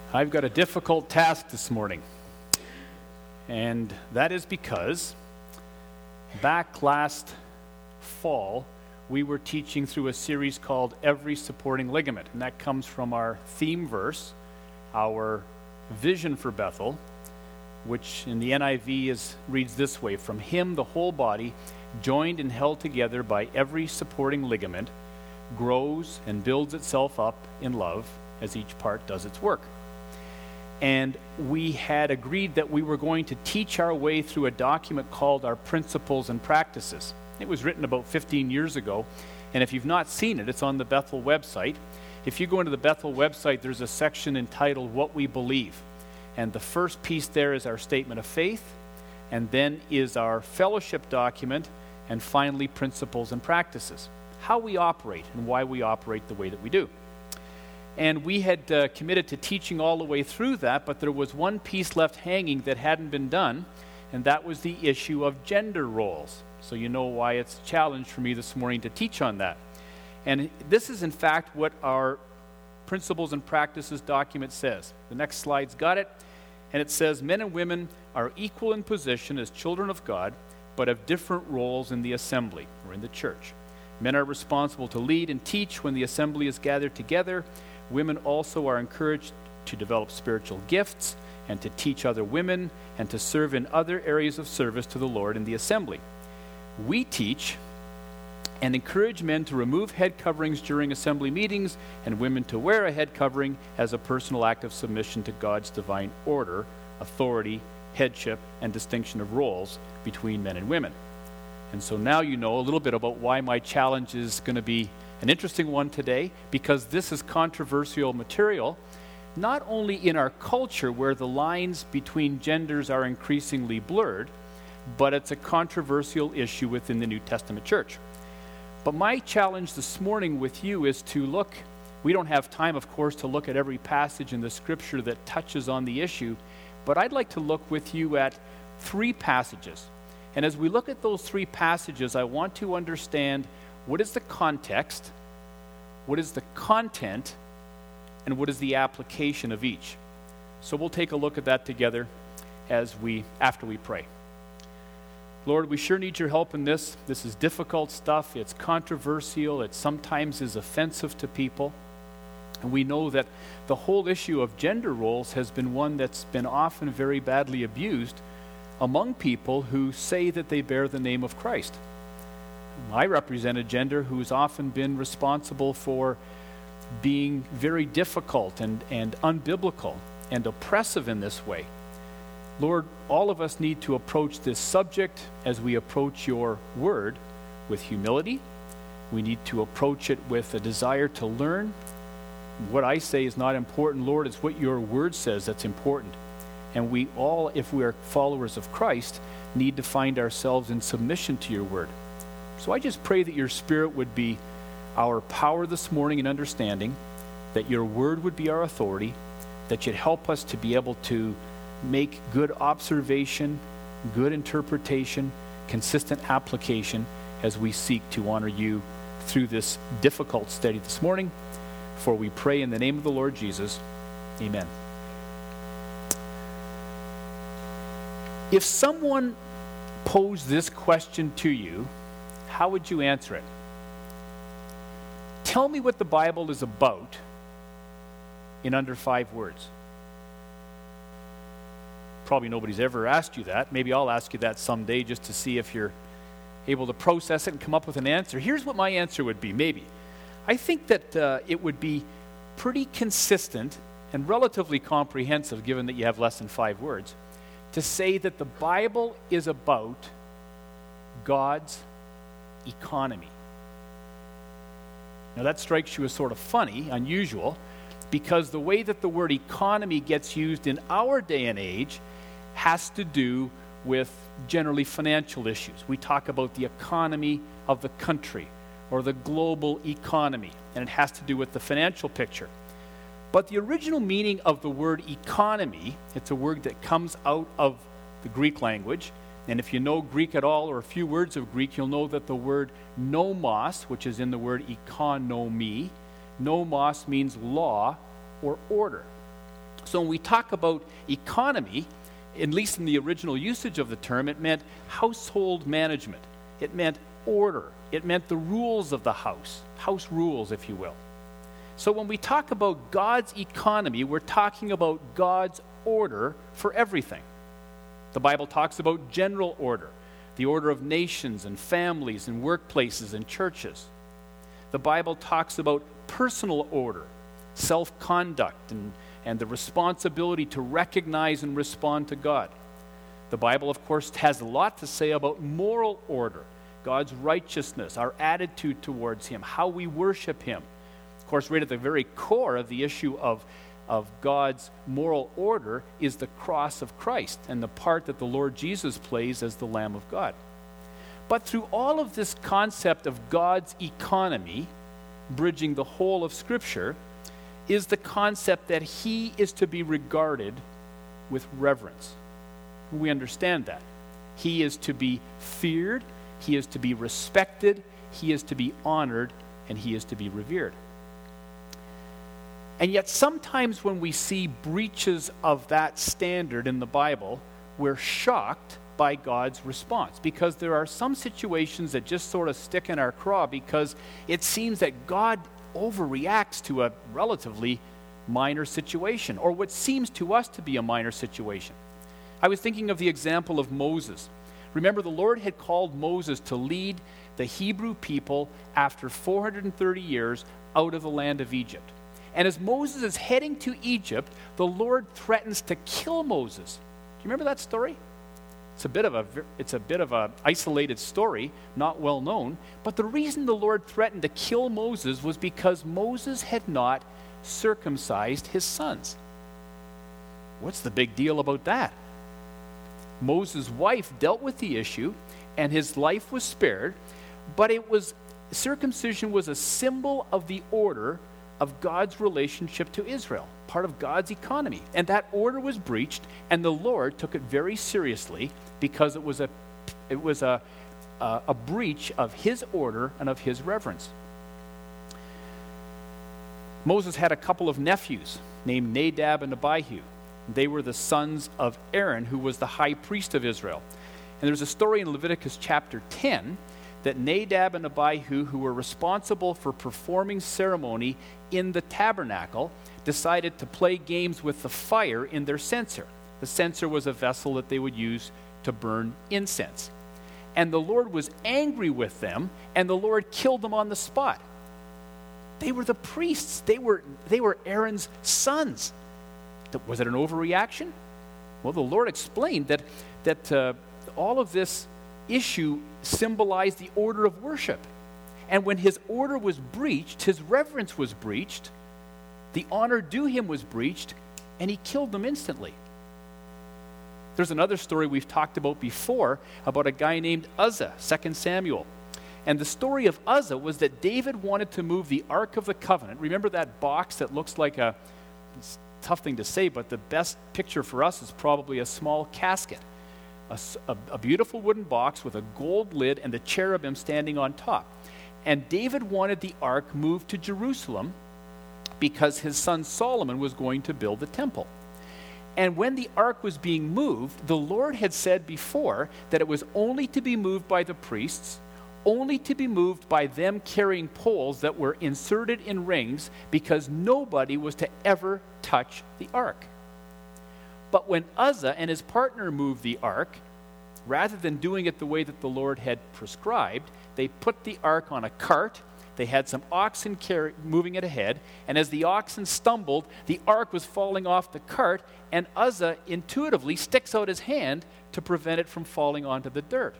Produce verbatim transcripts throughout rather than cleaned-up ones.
I've got a difficult task this morning, and that is because back last fall, we were teaching through a series called Every Supporting Ligament, and that comes from our theme verse, our vision for Bethel, which in the N I V is reads this way: from him the whole body, joined and held together by every supporting ligament, grows and builds itself up in love as each part does its work. And we had agreed that we were going to teach our way through a document called our Principles and Practices. It was written about fifteen years ago, and if you've not seen it, it's on the Bethel website. If you go into the Bethel website, there's a section entitled What We Believe. And the first piece there is our statement of faith, and then is our fellowship document, and finally Principles and Practices. How we operate and why we operate the way that we do. And we had uh, committed to teaching all the way through that, but there was one piece left hanging that hadn't been done, and that was the issue of gender roles. So you know why it's a challenge for me this morning to teach on that. And this is in fact what our Principles and Practices document says. The next slide's got it, and it says, men and women are equal in position as children of God, but have different roles in the assembly, or in the church. Men are responsible to lead and teach when the assembly is gathered together. Women also are encouraged to develop spiritual gifts and to teach other women and to serve in other areas of service to the Lord in the assembly. We teach and encourage men to remove head coverings during assembly meetings and women to wear a head covering as a personal act of submission to God's divine order, authority, headship, and distinction of roles between men and women. And so now you know a little bit about why my challenge is going to be an interesting one today, because this is controversial material, not only in our culture where the lines between genders are increasingly blurred, but it's a controversial issue within the New Testament church. But my challenge this morning with you is to look, we don't have time, of course, to look at every passage in the scripture that touches on the issue, but I'd like to look with you at three passages. And as we look at those three passages, I want to understand what is the context, what is the content, and what is the application of each. So we'll take a look at that together as we after we pray. Lord, we sure need your help in this. This is difficult stuff. It's controversial. It sometimes is offensive to people. And we know that the whole issue of gender roles has been one that's been often very badly abused among people who say that they bear the name of Christ. I represent a gender who's often been responsible for being very difficult and, and unbiblical and oppressive in this way. Lord, all of us need to approach this subject as we approach your word with humility. We need to approach it with a desire to learn. What I say is not important, Lord, it's what your word says that's important. And we all, if we are followers of Christ, need to find ourselves in submission to your word. So I just pray that your Spirit would be our power this morning in understanding, that your word would be our authority, that you'd help us to be able to make good observation, good interpretation, consistent application as we seek to honor you through this difficult study this morning. For we pray in the name of the Lord Jesus. Amen. If someone posed this question to you, how would you answer it? Tell me what the Bible is about in under five words. Probably nobody's ever asked you that. Maybe I'll ask you that someday just to see if you're able to process it and come up with an answer. Here's what my answer would be, maybe. I think that uh, it would be pretty consistent and relatively comprehensive, given that you have less than five words, to say that the Bible is about God's economy. Now that strikes you as sort of funny, unusual, because the way that the word economy gets used in our day and age has to do with generally financial issues. We talk about the economy of the country or the global economy, and it has to do with the financial picture. But the original meaning of the word economy, it's a word that comes out of the Greek language, and if you know Greek at all or a few words of Greek, you'll know that the word nomos, which is in the word economy, nomos means law or order. So when we talk about economy, at least in the original usage of the term, it meant household management. It meant order. It meant the rules of the house, house rules, if you will. So when we talk about God's economy, we're talking about God's order for everything. The Bible talks about general order, the order of nations and families and workplaces and churches. The Bible talks about personal order, self-conduct, and, and the responsibility to recognize and respond to God. The Bible, of course, has a lot to say about moral order, God's righteousness, our attitude towards Him, how we worship Him. Of course, right at the very core of the issue of, of God's moral order is the cross of Christ and the part that the Lord Jesus plays as the Lamb of God. But through all of this concept of God's economy, bridging the whole of Scripture, is the concept that He is to be regarded with reverence. We understand that. He is to be feared, He is to be respected, He is to be honored, and He is to be revered. And yet sometimes when we see breaches of that standard in the Bible, we're shocked by God's response, because there are some situations that just sort of stick in our craw because it seems that God overreacts to a relatively minor situation, or what seems to us to be a minor situation. I was thinking of the example of Moses. Remember, the Lord had called Moses to lead the Hebrew people after four hundred thirty years out of the land of Egypt. And as Moses is heading to Egypt, the Lord threatens to kill Moses. Do you remember that story? It's a bit of a it's a bit of a isolated story, not well known, but the reason the Lord threatened to kill Moses was because Moses had not circumcised his sons. What's the big deal about that? Moses' wife dealt with the issue and his life was spared, but it was circumcision was a symbol of the order of God's relationship to Israel, part of God's economy. And that order was breached, and the Lord took it very seriously because it was a it was a a, a breach of His order and of His reverence. Moses had a couple of nephews named Nadab and Abihu. They were the sons of Aaron, who was the high priest of Israel. And there's a story in Leviticus chapter ten that Nadab and Abihu, who were responsible for performing ceremony in the tabernacle, decided to play games with the fire in their censer. The censer was a vessel that they would use to burn incense. And the Lord was angry with them, and the Lord killed them on the spot. They were the priests. They were, they were Aaron's sons. Was it an overreaction? Well, the Lord explained that, that uh, all of this issue symbolized the order of worship. And when His order was breached, His reverence was breached, the honor due Him was breached, and He killed them instantly. There's another story we've talked about before about a guy named Uzzah, Second Samuel. And the story of Uzzah was that David wanted to move the Ark of the Covenant. Remember that box that looks like a, it's a tough thing to say, but the best picture for us is probably a small casket. A, a, a beautiful wooden box with a gold lid and the cherubim standing on top. And David wanted the ark moved to Jerusalem because his son Solomon was going to build the temple. And when the ark was being moved, the Lord had said before that it was only to be moved by the priests, only to be moved by them carrying poles that were inserted in rings, because nobody was to ever touch the ark. But when Uzzah and his partner moved the ark, rather than doing it the way that the Lord had prescribed, they put the ark on a cart. They had some oxen carry, moving it ahead, and as the oxen stumbled, the ark was falling off the cart, and Uzzah intuitively sticks out his hand to prevent it from falling onto the dirt.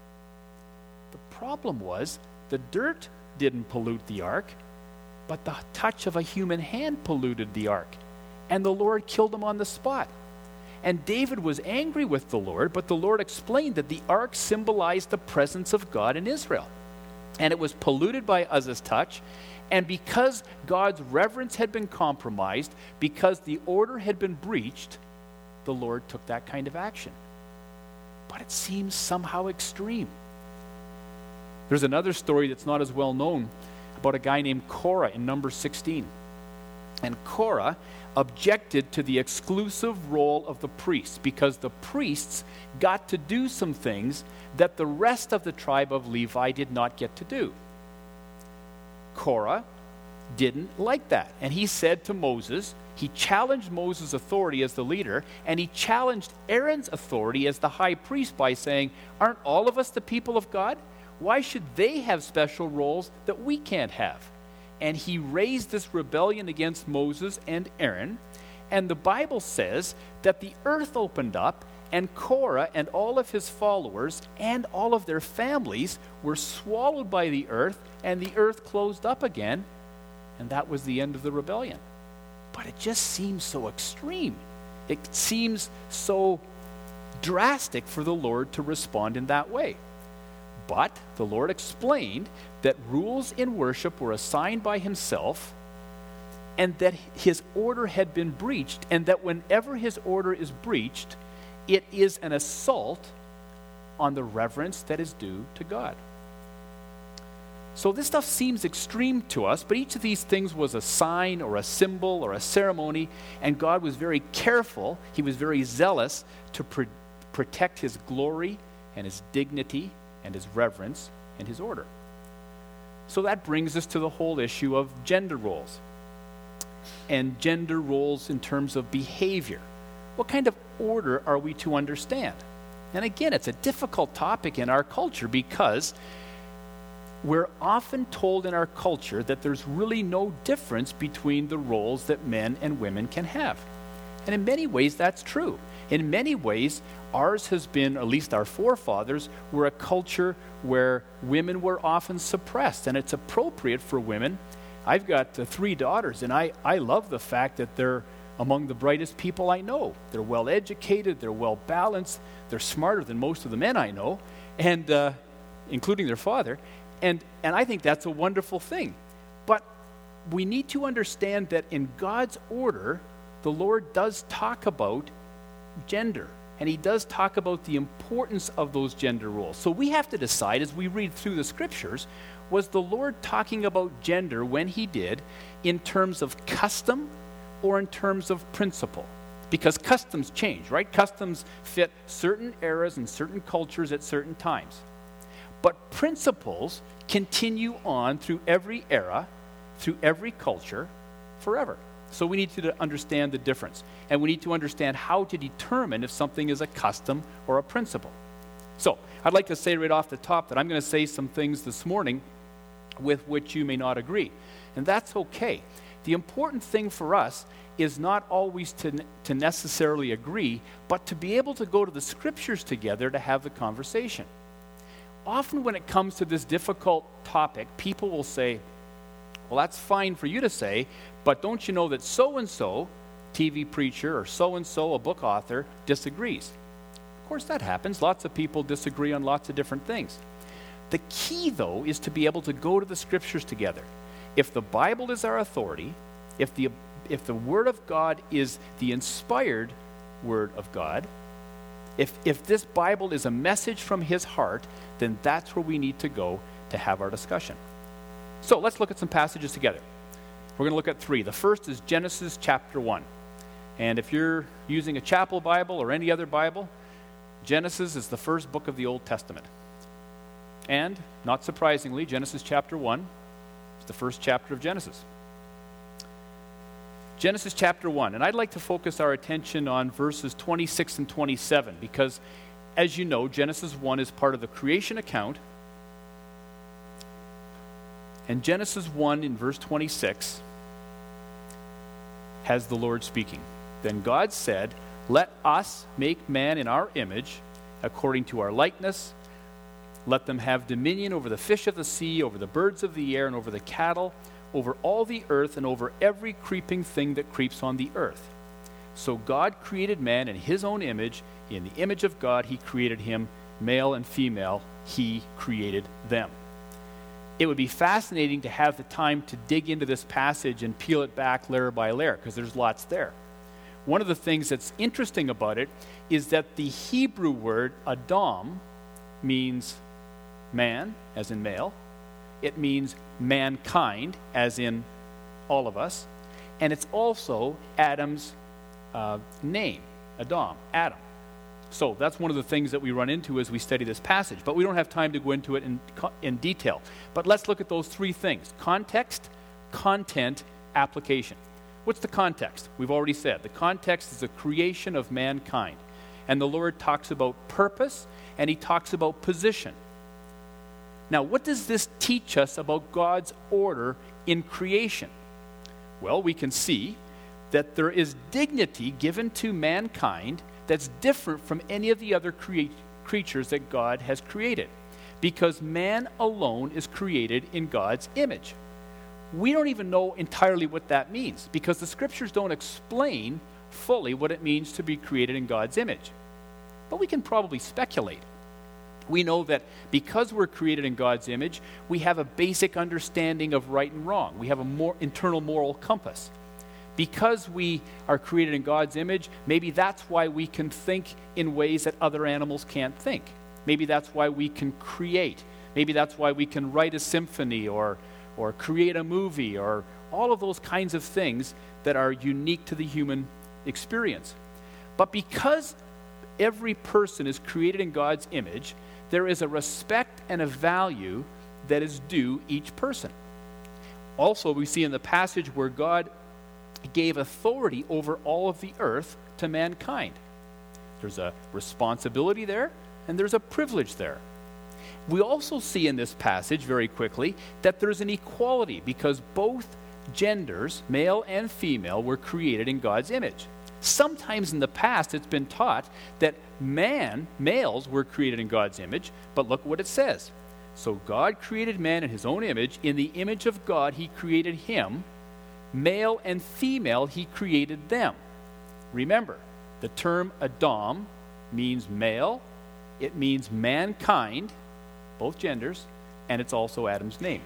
The problem was, the dirt didn't pollute the ark, but the touch of a human hand polluted the ark, and the Lord killed him on the spot. And David was angry with the Lord, but the Lord explained that the ark symbolized the presence of God in Israel. And it was polluted by Uzzah's touch, and because God's reverence had been compromised, because the order had been breached, the Lord took that kind of action. But it seems somehow extreme. There's another story that's not as well known about a guy named Korah in Numbers sixteen. And Korah objected to the exclusive role of the priests because the priests got to do some things that the rest of the tribe of Levi did not get to do. Korah didn't like that. And he said to Moses, he challenged Moses' authority as the leader, and he challenged Aaron's authority as the high priest by saying, aren't all of us the people of God? Why should they have special roles that we can't have? And he raised this rebellion against Moses and Aaron. And the Bible says that the earth opened up, and Korah and all of his followers and all of their families were swallowed by the earth, and the earth closed up again. And that was the end of the rebellion. But it just seems so extreme. It seems so drastic for the Lord to respond in that way. But the Lord explained that rules in worship were assigned by himself, and that his order had been breached, and that whenever his order is breached, it is an assault on the reverence that is due to God. So this stuff seems extreme to us, but each of these things was a sign or a symbol or a ceremony, and God was very careful, he was very zealous to pr- protect his glory and his dignity and his reverence and his order. So that brings us to the whole issue of gender roles. And gender roles in terms of behavior. What kind of order are we to understand? And again, it's a difficult topic in our culture because we're often told in our culture that there's really no difference between the roles that men and women can have. And in many ways, that's true. In many ways, ours has been, at least our forefathers, were a culture where women were often suppressed, and it's appropriate for women. I've got uh, three daughters, and I, I love the fact that they're among the brightest people I know. They're well educated, they're well balanced, they're smarter than most of the men I know, and uh, including their father, and, and I think that's a wonderful thing. But we need to understand that in God's order, the Lord does talk about gender, and he does talk about the importance of those gender roles. So we have to decide as we read through the scriptures, was the Lord talking about gender when he did in terms of custom or in terms of principle? Because customs change, right? Customs fit certain eras and certain cultures at certain times. But principles continue on through every era, through every culture, forever. So we need to understand the difference. And we need to understand how to determine if something is a custom or a principle. So I'd like to say right off the top that I'm going to say some things this morning with which you may not agree. And that's okay. The important thing for us is not always to, to necessarily agree, but to be able to go to the scriptures together to have the conversation. Often when it comes to this difficult topic, people will say, well, that's fine for you to say, but don't you know that so-and-so, T V preacher, or so-and-so, a book author, disagrees? Of course, that happens. Lots of people disagree on lots of different things. The key, though, is to be able to go to the scriptures together. If the Bible is our authority, if the, if the Word of God is the inspired Word of God, if, if this Bible is a message from his heart, then that's where we need to go to have our discussion. So let's look at some passages together. We're going to look at three. The first is Genesis chapter one. And if you're using a chapel Bible or any other Bible, Genesis is the first book of the Old Testament. And, not surprisingly, Genesis chapter one is the first chapter of Genesis. Genesis chapter one. And I'd like to focus our attention on verses twenty-six and twenty-seven because, as you know, Genesis one is part of the creation account. And Genesis one in verse twenty-six has the Lord speaking. Then God said, "Let us make man in our image, according to our likeness. Let them have dominion over the fish of the sea, over the birds of the air, and over the cattle, over all the earth, and over every creeping thing that creeps on the earth." So God created man in his own image. In the image of God, he created him, male and female, he created them. It would be fascinating to have the time to dig into this passage and peel it back layer by layer, because there's lots there. One of the things that's interesting about it is that the Hebrew word Adam means man, as in male. It means mankind, as in all of us. and it's also Adam's uh, name, Adam, Adam. So that's one of the things that we run into as we study this passage, but we don't have time to go into it in, in detail. But let's look at those three things: context, content, application. What's the context? We've already said. The context is the creation of mankind. And the Lord talks about purpose, and he talks about position. Now, what does this teach us about God's order in creation? Well, we can see that there is dignity given to mankind that's different from any of the other crea- creatures that God has created, because man alone is created in God's image. We don't even know entirely what that means, because the scriptures don't explain fully what it means to be created in God's image. But we can probably speculate. We know that because we're created in God's image, we have a basic understanding of right and wrong. We have a more internal moral compass. Because we are created in God's image, maybe that's why we can think in ways that other animals can't think. Maybe that's why we can create. Maybe that's why we can write a symphony or, or create a movie, or all of those kinds of things that are unique to the human experience. But because every person is created in God's image, there is a respect and a value that is due each person. Also, we see in the passage where God gave authority over all of the earth to mankind. There's a responsibility there, and there's a privilege there. We also see in this passage, very quickly, that there's an equality, because both genders, male and female, were created in God's image. Sometimes in the past it's been taught that man, males, were created in God's image, but look what it says. So God created man in his own image. In the image of God he created him. Male and female he created them. Remember, the term Adam means male, it means mankind, both genders, and it's also Adam's name.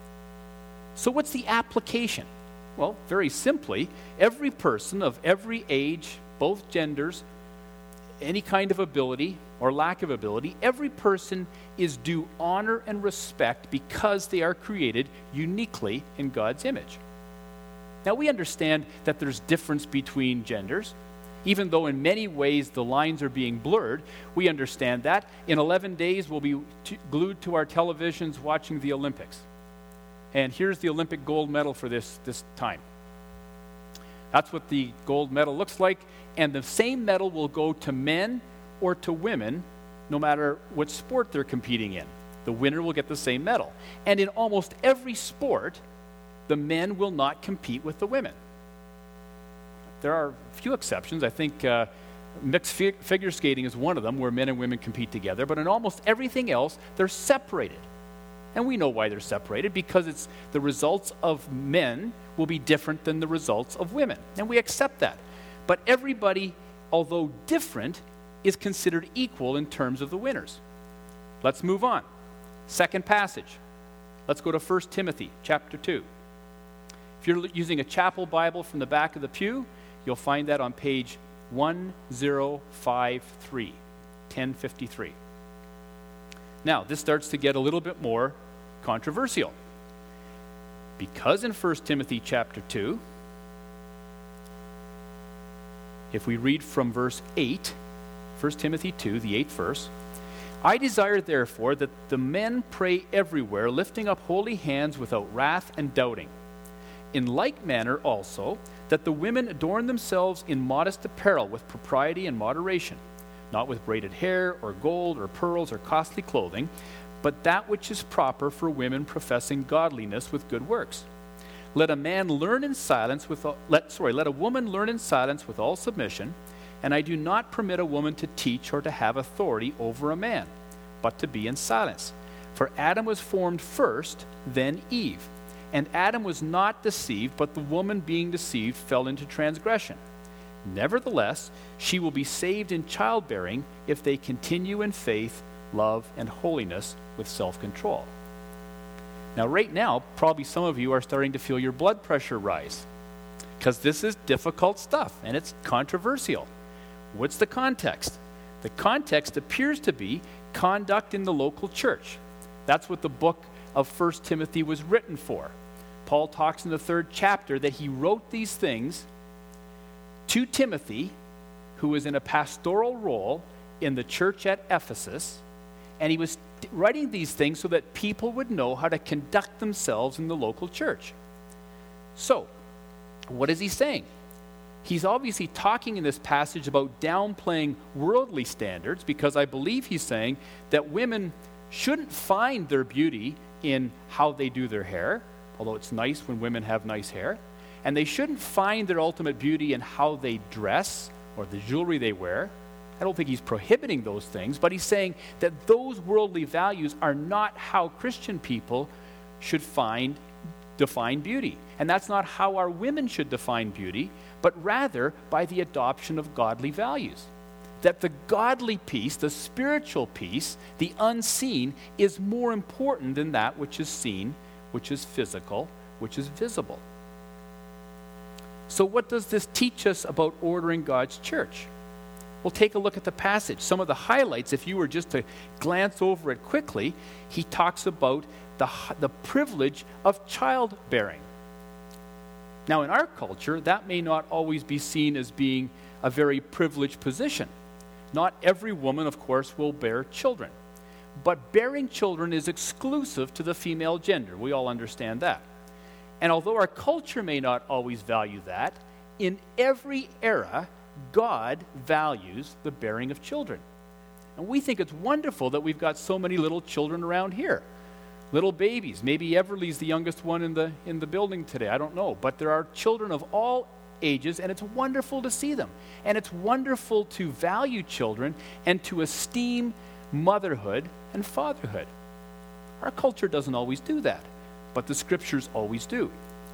So what's the application? Well, very simply, every person of every age, both genders, any kind of ability or lack of ability, every person is due honor and respect because they are created uniquely in God's image. Now, we understand that there's difference between genders. Even though in many ways the lines are being blurred, we understand that. In eleven days, we'll be t- glued to our televisions watching the Olympics. And here's the Olympic gold medal for this, this time. That's what the gold medal looks like. And the same medal will go to men or to women, no matter what sport they're competing in. The winner will get the same medal. And in almost every sport, the men will not compete with the women. There are a few exceptions. I think uh, mixed fi- figure skating is one of them, where men and women compete together. But in almost everything else, they're separated. And we know why they're separated, because it's the results of men will be different than the results of women. And we accept that. But everybody, although different, is considered equal in terms of the winners. Let's move on. Second passage. Let's go to First Timothy chapter two. If you're using a chapel Bible from the back of the pew, you'll find that on page ten fifty-three, ten fifty-three. Now, this starts to get a little bit more controversial, because in First Timothy chapter two, if we read from verse eight, First Timothy two, the eighth verse, I desire therefore that the men pray everywhere, lifting up holy hands without wrath and doubting. In like manner also, that the women adorn themselves in modest apparel with propriety and moderation, not with braided hair or gold or pearls or costly clothing, but that which is proper for women professing godliness with good works. Let a man learn in silence with all, let sorry, let a woman learn in silence with all submission, and I do not permit a woman to teach or to have authority over a man, but to be in silence. For Adam was formed first, then Eve. And Adam was not deceived, but the woman being deceived fell into transgression. Nevertheless, she will be saved in childbearing if they continue in faith, love, and holiness with self-control. Now, right now, probably some of you are starting to feel your blood pressure rise, because this is difficult stuff, and it's controversial. What's the context? The context appears to be conduct in the local church. That's what the book of First Timothy was written for. Paul talks in the third chapter that he wrote these things to Timothy, who was in a pastoral role in the church at Ephesus, and he was t- writing these things so that people would know how to conduct themselves in the local church. So, what is he saying? He's obviously talking in this passage about downplaying worldly standards, because I believe he's saying that women shouldn't find their beauty in how they do their hair, although it's nice when women have nice hair, and they shouldn't find their ultimate beauty in how they dress or the jewelry they wear. I don't think he's prohibiting those things, but he's saying that those worldly values are not how Christian people should find, define beauty. And that's not how our women should define beauty, but rather by the adoption of godly values. That the godly piece, the spiritual piece, the unseen, is more important than that which is seen, which is physical, which is visible. So what does this teach us about ordering God's church? Well, take a look at the passage. Some of the highlights, if you were just to glance over it quickly, he talks about the, the privilege of childbearing. Now, in our culture, that may not always be seen as being a very privileged position. Not every woman, of course, will bear children. But bearing children is exclusive to the female gender. We all understand that. And although our culture may not always value that, in every era, God values the bearing of children. And we think it's wonderful that we've got so many little children around here. Little babies. Maybe Everly's the youngest one in the in the building today. I don't know. But there are children of all ages, and it's wonderful to see them. And it's wonderful to value children and to esteem motherhood and fatherhood. Our culture doesn't always do that, but the scriptures always do.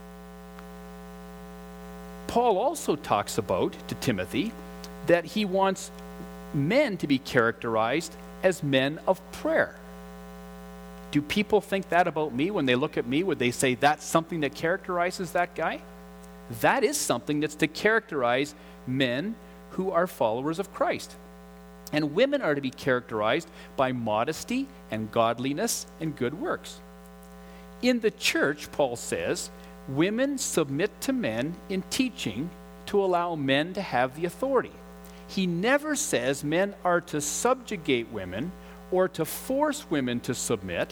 Paul also talks about, to Timothy, that he wants men to be characterized as men of prayer. Do people think that about me when they look at me? Would they say that's something that characterizes that guy? That is something that's to characterize men who are followers of Christ. And women are to be characterized by modesty and godliness and good works. In the church, Paul says, women submit to men in teaching to allow men to have the authority. He never says men are to subjugate women or to force women to submit,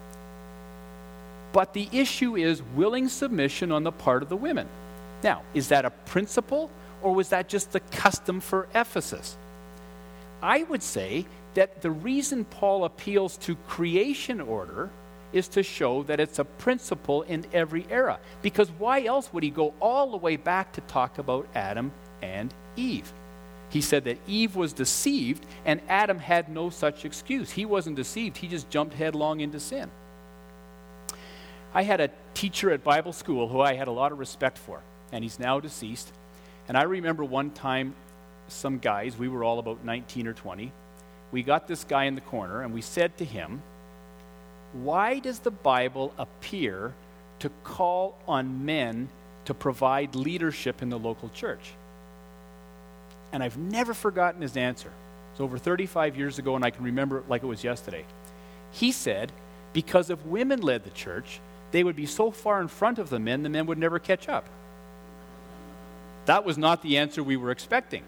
but the issue is willing submission on the part of the women. Now, is that a principle, or was that just the custom for Ephesus? I would say that the reason Paul appeals to creation order is to show that it's a principle in every era. Because why else would he go all the way back to talk about Adam and Eve? He said that Eve was deceived and Adam had no such excuse. He wasn't deceived. He just jumped headlong into sin. I had a teacher at Bible school who I had a lot of respect for, and he's now deceased. And I remember one time, some guys, we were all about nineteen or twenty, we got this guy in the corner and we said to him, why does the Bible appear to call on men to provide leadership in the local church? And I've never forgotten his answer. It's over thirty-five years ago, and I can remember it like it was yesterday. He said, because if women led the church, they would be so far in front of the men, the men would never catch up. That was not the answer we were expecting.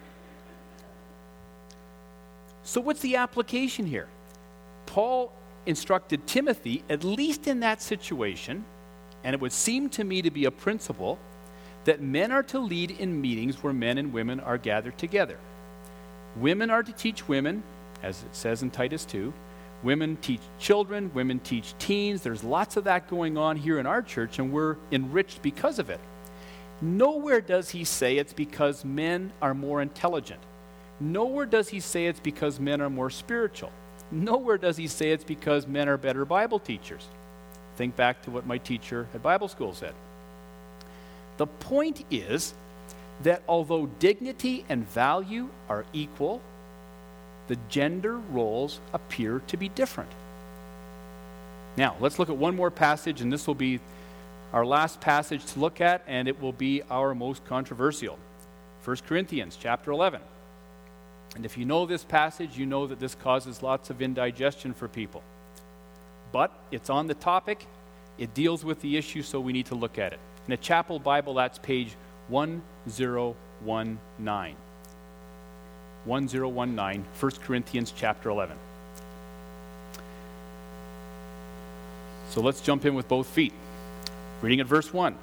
So what's the application here? Paul instructed Timothy, at least in that situation, and it would seem to me to be a principle, that men are to lead in meetings where men and women are gathered together. Women are to teach women, as it says in Titus two. Women teach children, women teach teens. There's lots of that going on here in our church, and we're enriched because of it. Nowhere does he say it's because men are more intelligent. Nowhere does he say it's because men are more spiritual. Nowhere does he say it's because men are better Bible teachers. Think back to what my teacher at Bible school said. The point is that although dignity and value are equal, the gender roles appear to be different. Now, let's look at one more passage, and this will be our last passage to look at, and it will be our most controversial. First Corinthians chapter eleven. And if you know this passage, you know that this causes lots of indigestion for people. But it's on the topic, It deals with the issue, so we need to look at it. In a chapel Bible, that's page one zero one nine. one zero one nine, First Corinthians chapter eleven. So let's jump in with both feet. Reading at verse one.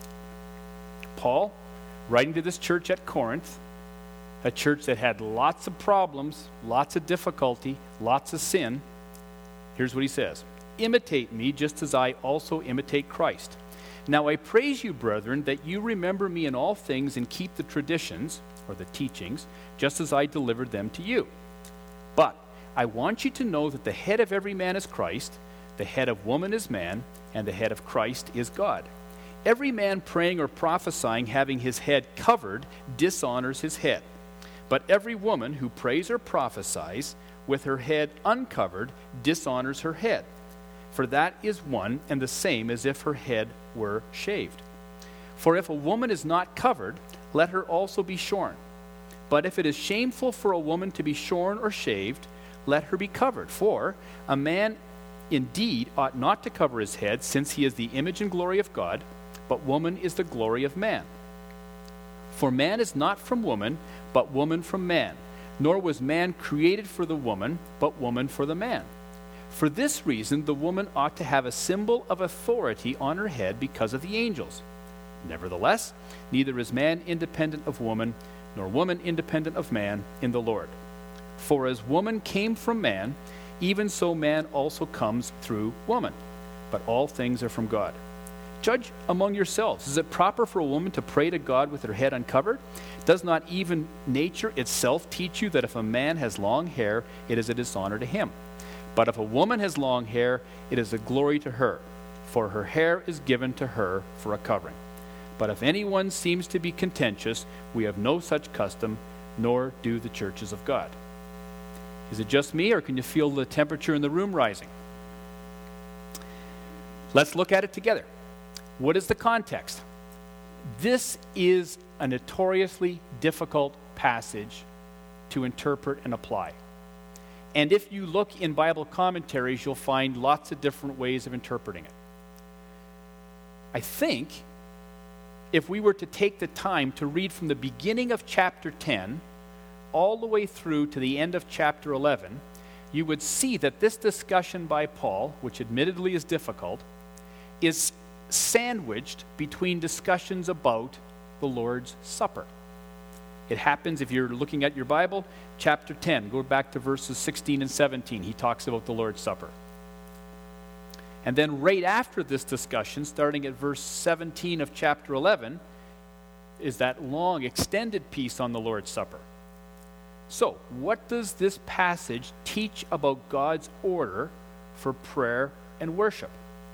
Paul, writing to this church at Corinth, a church that had lots of problems, lots of difficulty, lots of sin. Here's what he says. Imitate me just as I also imitate Christ. Now I praise you, brethren, that you remember me in all things and keep the traditions, or the teachings, just as I delivered them to you. But I want you to know that the head of every man is Christ, the head of woman is man, and the head of Christ is God. Every man praying or prophesying having his head covered dishonors his head. But every woman who prays or prophesies with her head uncovered dishonors her head. For that is one and the same as if her head were shaved. For if a woman is not covered, let her also be shorn. But if it is shameful for a woman to be shorn or shaved, let her be covered. For a man indeed ought not to cover his head, since he is the image and glory of God, but woman is the glory of man. For man is not from woman, but woman from man. Nor was man created for the woman, but woman for the man. For this reason, the woman ought to have a symbol of authority on her head because of the angels. Nevertheless, neither is man independent of woman, nor woman independent of man in the Lord. For as woman came from man, even so man also comes through woman. But all things are from God. Judge among yourselves. Is it proper for a woman to pray to God with her head uncovered? Does not even nature itself teach you that if a man has long hair, it is a dishonor to him? But if a woman has long hair, it is a glory to her, for her hair is given to her for a covering. But if anyone seems to be contentious, we have no such custom, nor do the churches of God. Is it just me, or can you feel the temperature in the room rising? Let's look at it together. What is the context? This is a notoriously difficult passage to interpret and apply. And if you look in Bible commentaries, you'll find lots of different ways of interpreting it. I think if we were to take the time to read from the beginning of chapter ten all the way through to the end of chapter eleven, you would see that this discussion by Paul, which admittedly is difficult, is sandwiched between discussions about the Lord's Supper. It happens, if you're looking at your Bible, chapter ten, go back to verses sixteen and seventeen. He talks about the Lord's Supper. And then right after this discussion, starting at verse seventeen of chapter eleven, is that long, extended piece on the Lord's Supper. So, what does this passage teach about God's order for prayer and worship?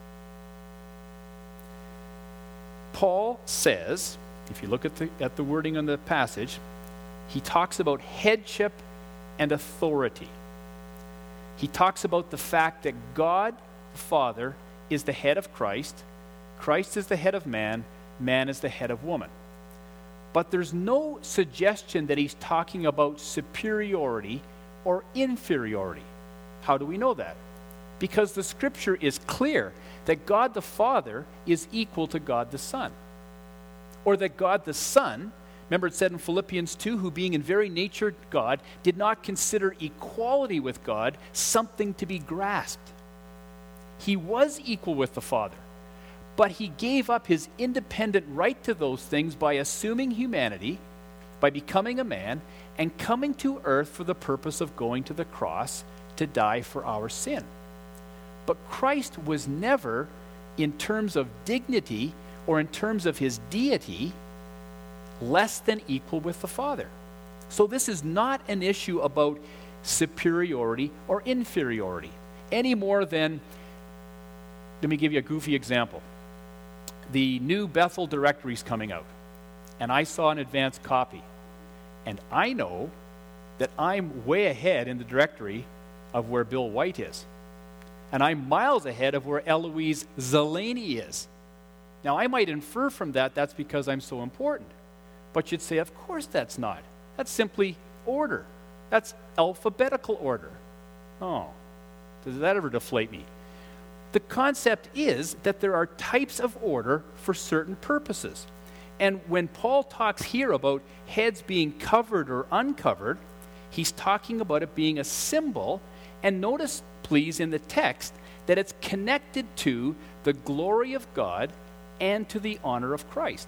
Paul says, if you look at the, at the wording on the passage, he talks about headship and authority. He talks about the fact that God, the Father, is the head of Christ, Christ is the head of man, man is the head of woman. But there's no suggestion that he's talking about superiority or inferiority. How do we know that? Because the scripture is clear that God the Father is equal to God the Son. Or that God the Son, remember it said in Philippians two, who being in very nature God, did not consider equality with God something to be grasped. He was equal with the Father, but he gave up his independent right to those things by assuming humanity, by becoming a man, and coming to earth for the purpose of going to the cross to die for our sin. But Christ was never, in terms of dignity or in terms of his deity, less than equal with the Father. So this is not an issue about superiority or inferiority, any more than, let me give you a goofy example. The new Bethel directory is coming out, and I saw an advanced copy, and I know that I'm way ahead in the directory of where Bill White is. And I'm miles ahead of where Eloise Zeleny is. Now, I might infer from that that's because I'm so important. But you'd say, of course that's not. That's simply order. That's alphabetical order. Oh, does that ever deflate me? the concept is that there are types of order for certain purposes. And when Paul talks here about heads being covered or uncovered, he's talking about it being a symbol. And notice, please, in the text, that it's connected to the glory of God and to the honor of Christ.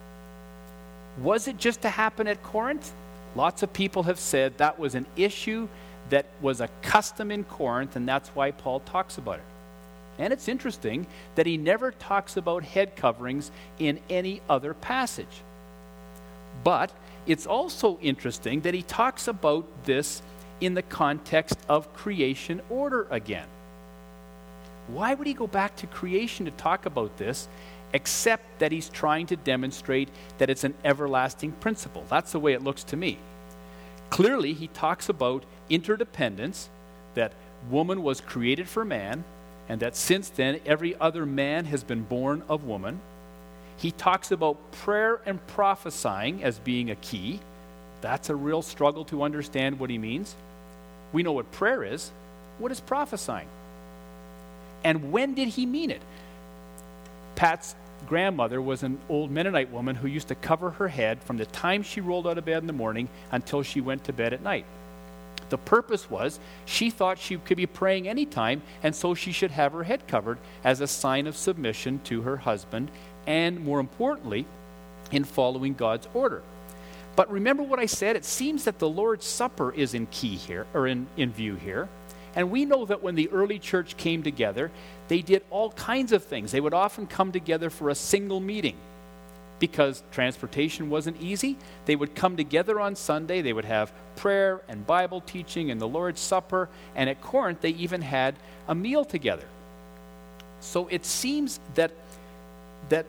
Was it just to happen at Corinth? Lots of people have said that was an issue that was a custom in Corinth, and that's why Paul talks about it. And it's interesting that he never talks about head coverings in any other passage. But it's also interesting that he talks about this in the context of creation order again. Why would he go back to creation to talk about this, except that he's trying to demonstrate that it's an everlasting principle? That's the way it looks to me. Clearly, he talks about interdependence, that woman was created for man, and that since then every other man has been born of woman. He talks about prayer and prophesying as being a key. That's a real struggle to understand what he means. We know what prayer is. What is prophesying? And when did he mean it? Pat's grandmother was an old Mennonite woman who used to cover her head from the time she rolled out of bed in the morning until she went to bed at night. The purpose was she thought she could be praying anytime, and so she should have her head covered as a sign of submission to her husband, and more importantly, in following God's order. But remember what I said, it seems that the Lord's Supper is in key here, or in, in view here. And we know that when the early church came together, they did all kinds of things. They would often come together for a single meeting. Because transportation wasn't easy, they would come together on Sunday. They would have prayer and Bible teaching and the Lord's Supper. And at Corinth, they even had a meal together. So it seems that, that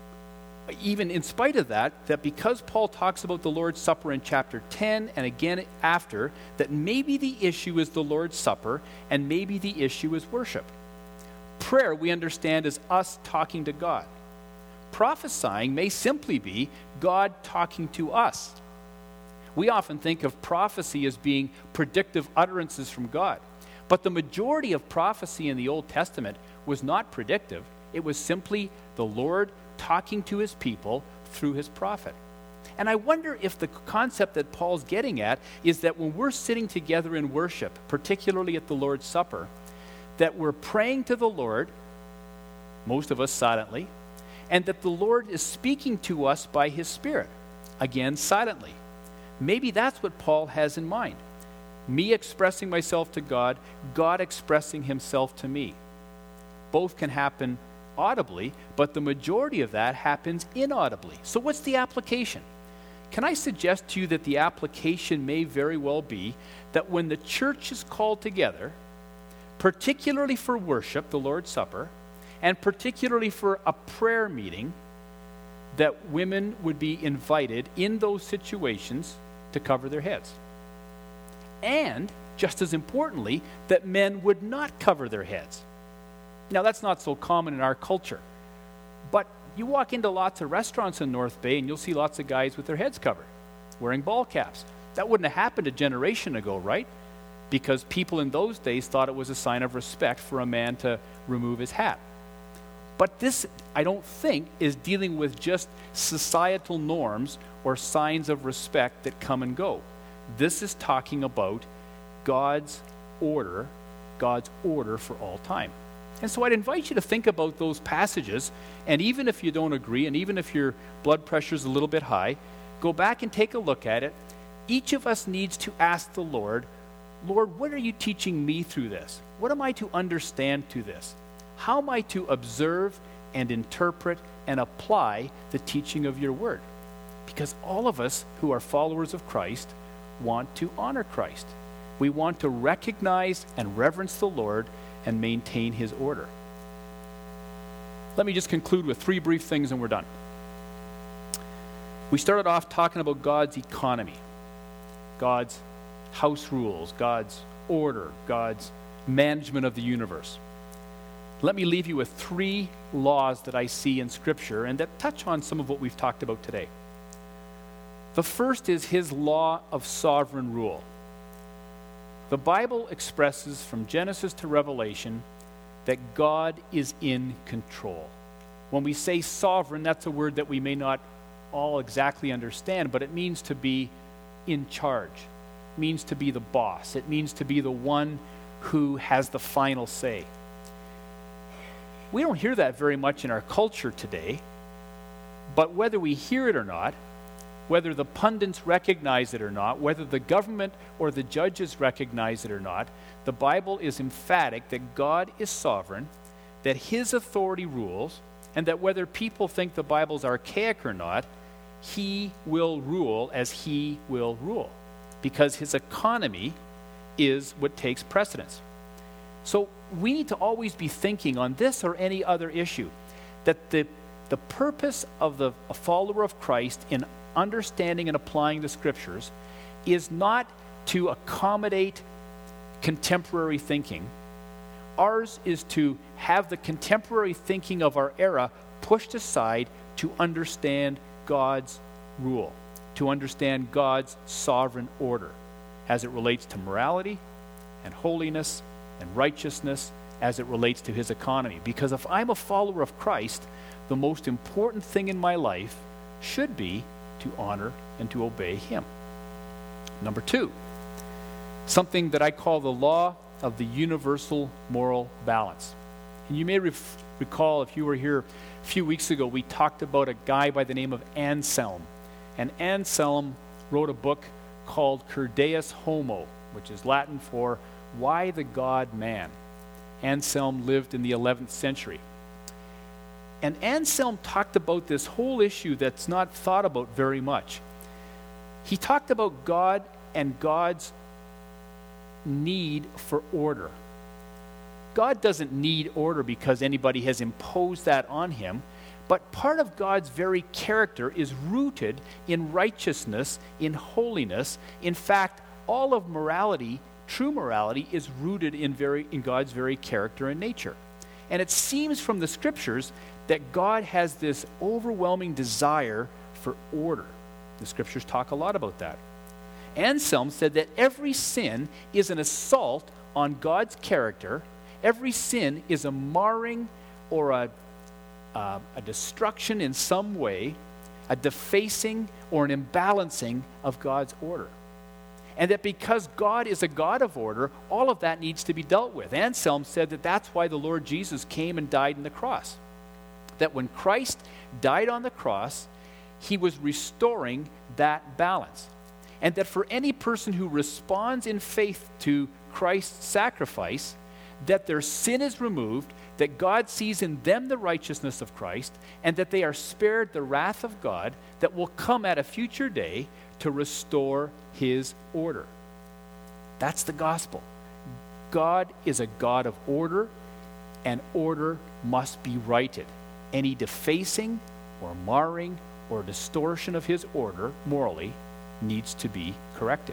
even in spite of that, that because Paul talks about the Lord's Supper in chapter ten and again after, that maybe the issue is the Lord's Supper and maybe the issue is worship. Prayer, we understand, is us talking to God. Prophesying may simply be God talking to us. We often think of prophecy as being predictive utterances from God. But the majority of prophecy in the Old Testament was not predictive. It was simply the Lord talking to his people through his prophet. And I wonder if the concept that Paul's getting at is that when we're sitting together in worship, particularly at the Lord's Supper, that we're praying to the Lord, most of us silently, and that the Lord is speaking to us by his Spirit, again silently. Maybe that's what Paul has in mind. Me expressing myself to God, God expressing himself to me. Both can happen audibly, but the majority of that happens inaudibly. So what's the application? Can I suggest to you that the application may very well be that when the church is called together, particularly for worship, the Lord's Supper, and particularly for a prayer meeting, that women would be invited in those situations to cover their heads. And, just as importantly, that men would not cover their heads. Now, that's not so common in our culture. But you walk into lots of restaurants in North Bay and you'll see lots of guys with their heads covered, wearing ball caps. That wouldn't have happened a generation ago, right? Because people in those days thought it was a sign of respect for a man to remove his hat. But this, I don't think, is dealing with just societal norms or signs of respect that come and go. This is talking about God's order, God's order for all time. And so I'd invite you to think about those passages, and even if you don't agree, and even if your blood pressure is a little bit high, go back and take a look at it. Each of us needs to ask the Lord, Lord, what are you teaching me through this? What am I to understand to this? How am I to observe and interpret and apply the teaching of your word? Because all of us who are followers of Christ want to honor Christ. We want to recognize and reverence the Lord and maintain his order. Let me just conclude with three brief things and we're done. We started off talking about God's economy, God's house rules, God's order, God's management of the universe. Let me leave you with three laws that I see in Scripture and that touch on some of what we've talked about today. The first is his law of sovereign rule. The Bible expresses from Genesis to Revelation that God is in control. When we say sovereign, that's a word that we may not all exactly understand, but it means to be in charge. It means to be the boss. It means to be the one who has the final say. We don't hear that very much in our culture today, but whether we hear it or not, whether the pundits recognize it or not, whether the government or the judges recognize it or not, the Bible is emphatic that God is sovereign, that his authority rules, and that whether people think the Bible's archaic or not, he will rule as he will rule, because his economy is what takes precedence. So we need to always be thinking on this or any other issue that the, the purpose of the a follower of Christ in understanding and applying the scriptures is not to accommodate contemporary thinking. Ours is to have the contemporary thinking of our era pushed aside to understand God's rule, to understand God's sovereign order as it relates to morality and holiness and righteousness as it relates to his economy. Because if I'm a follower of Christ, the most important thing in my life should be to honor and to obey him. Number two, something that I call the law of the universal moral balance. And you may ref- recall, if you were here a few weeks ago, we talked about a guy by the name of Anselm. And Anselm wrote a book called Cur Deus Homo, which is Latin for Why the God Man. Anselm lived in the eleventh century. And Anselm talked about this whole issue that's not thought about very much. He talked about God and God's need for order. God doesn't need order because anybody has imposed that on him, but part of God's very character is rooted in righteousness, in holiness. In fact, all of morality, true morality, is rooted in very in God's very character and nature. And it seems from the scriptures that God has this overwhelming desire for order. The scriptures talk a lot about that. Anselm said that every sin is an assault on God's character. Every sin is a marring or a, uh, a destruction in some way, a defacing or an imbalancing of God's order. And that because God is a God of order, all of that needs to be dealt with. Anselm said that that's why the Lord Jesus came and died on the cross. That when Christ died on the cross, he was restoring that balance. And that for any person who responds in faith to Christ's sacrifice, that their sin is removed, that God sees in them the righteousness of Christ, and that they are spared the wrath of God that will come at a future day to restore his order. That's the gospel. God is a God of order, and order must be righted. Any defacing or marring or distortion of his order morally needs to be corrected.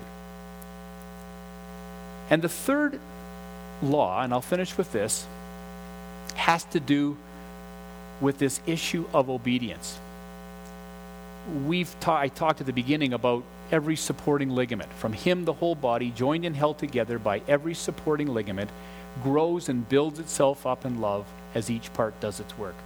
And the third law, and I'll finish with this, has to do with this issue of obedience. We've ta- I talked at the beginning about every supporting ligament. From him, the whole body, joined and held together by every supporting ligament, grows and builds itself up in love as each part does its work.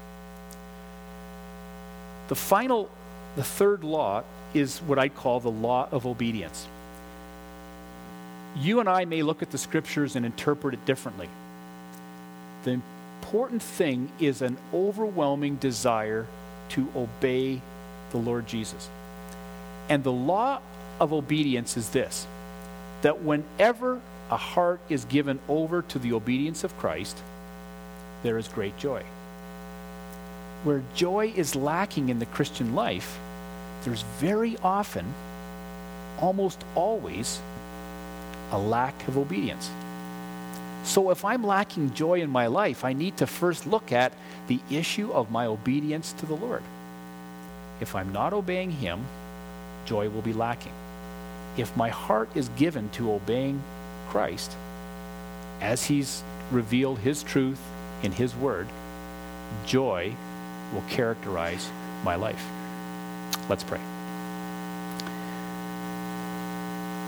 The final, the third law is what I call the law of obedience. You and I may look at the scriptures and interpret it differently. The important thing is an overwhelming desire to obey the Lord Jesus. And the law of obedience is this, that whenever a heart is given over to the obedience of Christ, there is great joy. Where joy is lacking in the Christian life, there's very often, almost always, a lack of obedience. So if I'm lacking joy in my life, I need to first look at the issue of my obedience to the Lord. If I'm not obeying him, joy will be lacking. If my heart is given to obeying Christ, as he's revealed his truth in his word, joy will characterize my life. Let's pray.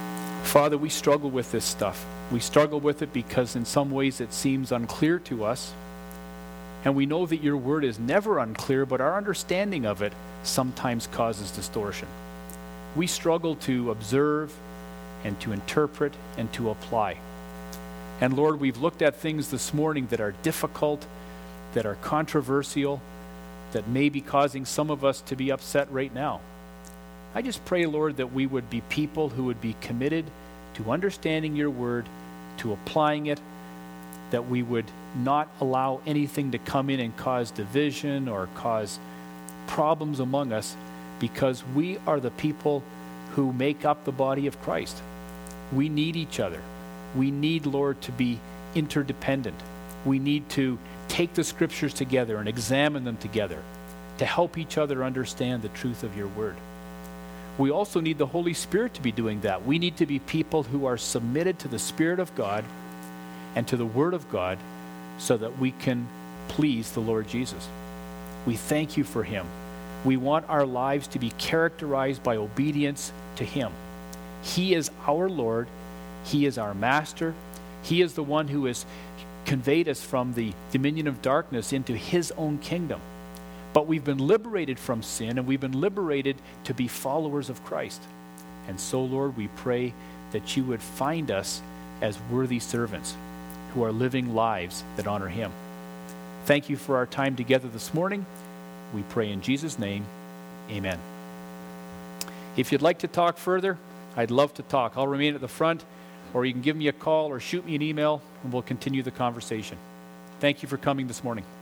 Father, we struggle with this stuff. We struggle with it because in some ways it seems unclear to us. And we know that your word is never unclear, but our understanding of it sometimes causes distortion. We struggle to observe and to interpret and to apply. And Lord, we've looked at things this morning that are difficult, that are controversial, that may be causing some of us to be upset right now. I just pray, Lord, that we would be people who would be committed to understanding your word, to applying it, that we would not allow anything to come in and cause division or cause problems among us, because we are the people who make up the body of Christ. We need each other. We need, Lord, to be interdependent. We need to take the scriptures together and examine them together to help each other understand the truth of your word. We also need the Holy Spirit to be doing that. We need to be people who are submitted to the Spirit of God and to the Word of God so that we can please the Lord Jesus. We thank you for him. We want our lives to be characterized by obedience to him. He is our Lord. He is our Master. He is the one who has conveyed us from the dominion of darkness into his own kingdom. But we've been liberated from sin, and we've been liberated to be followers of Christ. And so, Lord, we pray that you would find us as worthy servants who are living lives that honor him. Thank you for our time together this morning. We pray in Jesus' name, amen. If you'd like to talk further, I'd love to talk. I'll remain at the front, or you can give me a call or shoot me an email, and we'll continue the conversation. Thank you for coming this morning.